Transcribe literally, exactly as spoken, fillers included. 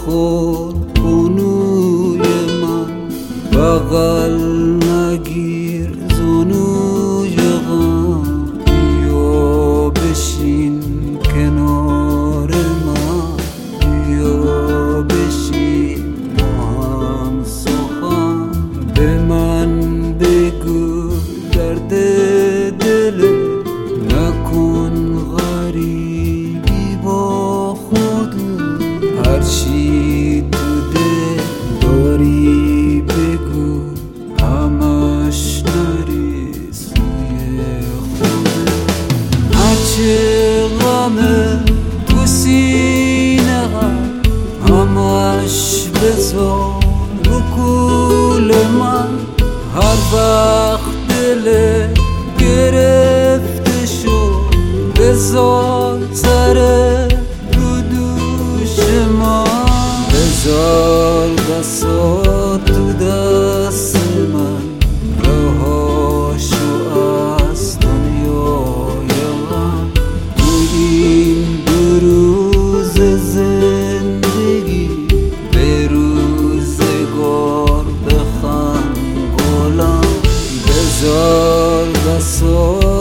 نخور خونوی من، بغل نگیر زانوی غم. بیا بشین کنار من، بیا بشین با هم سخن. به من بگو درد دل نکن غریبی با خود. هرچی تو دل داری بگو، همش نری سوی خود. هرچه غمه تو سینه همش بذار رو کول من. هر وقت دل گرفته شد بذار سر رو دوش من. بذار بساط تو دست من، رهاشو از دنیای غم. تو این دو روز زندگی به روزگار بخند گلم. بذار بساط